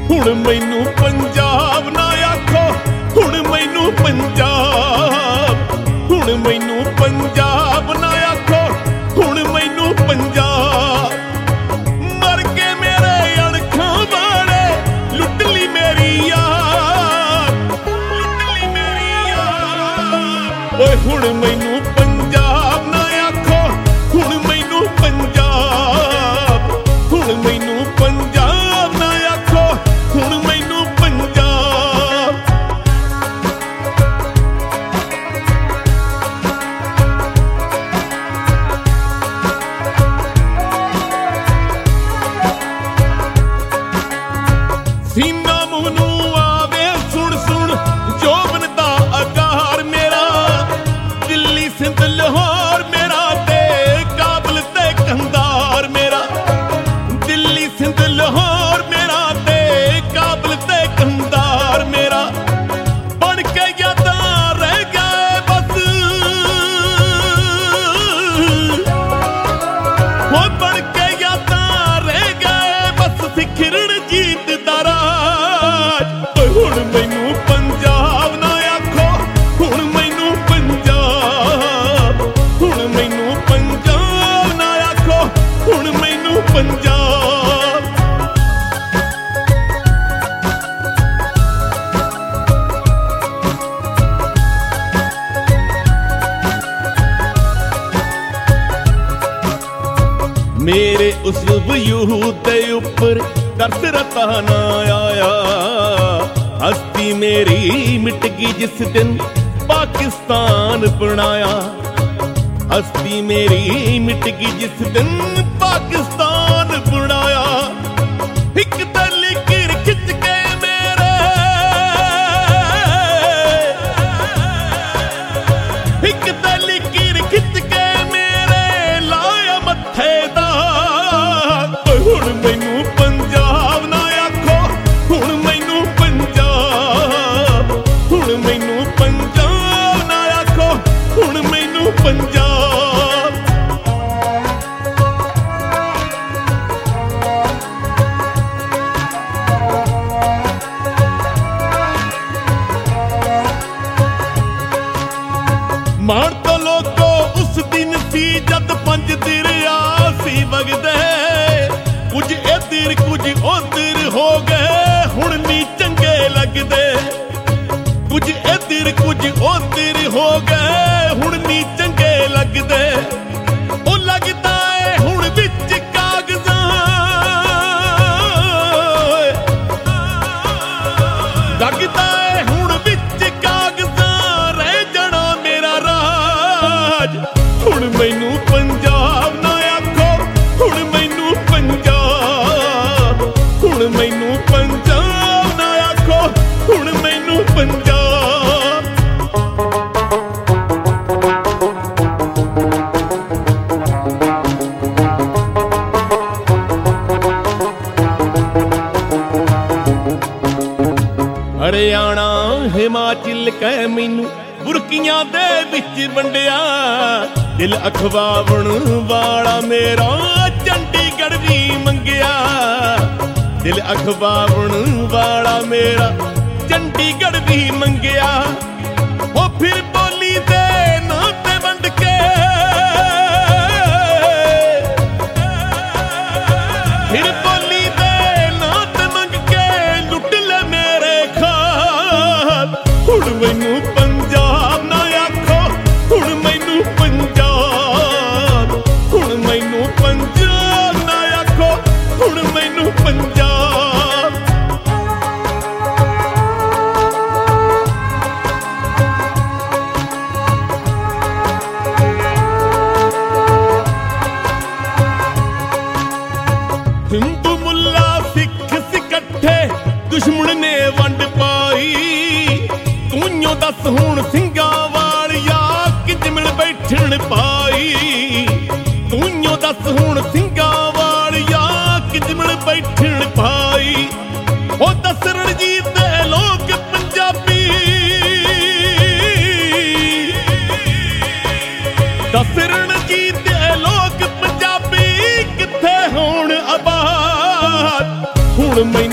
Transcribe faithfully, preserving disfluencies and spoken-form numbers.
हुण मैनू पंजाब ना आखो, हुण मैनू पंजाब, हुण मैनू पंजाब ना आखो, हुण मैनू पंजाब। मर के मेरे अणखां वाले लुट ली मेरी यार, लुट ली मेरी यार। ओए हुण मैनू पंजाब ना आखो, हुण मैनू पंजाब, हुण मैनू पंजाब ना आखो, हुण मैनू पंजाब। सीना मुनू आवे सुन सुन जोबन दा आकार मेरा, दिल्ली सिंध लाहौर मेरा ते काबल ते कंधार मेरा, दिल्ली सिंध लाहौर मेरा ते काबल ते कंधार मेरा। बन के यादां रह गए बस, वो बन के यादां रह गए बस सिखरण जीत दा राज। ओए हुण मैनू पंजाब ना आखो, हुण मैनू पंजाब, हुण मैनू पंजाब ना आखो, हुण मैनू पंजाब। मेरे उस वयूद दे उपर दर्द रता ना आया, हस्ती मेरी मिट गई जिस दिन पाकिस्तान बनाया, हस्ती मेरी मिट गई जिस दिन पाकिस्तान बनाया। एक तलकीर खिंच के मेरे, एक तलकीर खिंच के मेरे लाया मत्थे दा। हुण मैनू पंजाब ना आखो, हुण मैनू पंजाब, हुण मैनू पंजाब ना आखो, हुण मैनू पंजाब। मान तो लोगो उस दिन सी जद पंज दरिया सी वगदे, कुछ इधर कुछ उधर हो गए हुण नी चंगे लगदे, कुछ इधर कुछ उधर हो गए हुण नी चंगे लगदे। ओ लगदा है हुण विच कागज़ां, लगदा है हुण विच कागज़ां रह जाना मेरा राज। हुण मैनू पंजाब ना आखो, हुण मैनू पंजाब, हुण मैनू पंजाब ना आखो, हुण मैनू पंजाब। हरियाणा हिमाचल कै मैनू बुरकियां दे विच वंडिया, दिल अखवावण वाला मेरा चंडीगढ़ भी मंगिया, दिल अखवावण वाला मेरा चंडीगढ़ भी मंगिया। वो फिर बोली दे ना ते वंड के, फिर बोली दे ना ते मंग के लुट ले मेरे खाल। हुण मैनू पंजाब ना आखो, हुण मैनू पंजाब, हुण मैनू पंजाब ना आखो, हुण मैनू पंजाब। हिंदू मुल्ला सिख सिकट्ठे दुश्मन ने वंड पाई, तूं दस हुण सिंगां वालिया किजमिल बैठण पाई, तूं दस हुण सिंगां वालिया किजमिल बैठण पाई। ओ दस रणजीत दे लोग पंजाबी, दस रणजीत दे लोग पंजाबी किथे होण आबाद। हुण मैं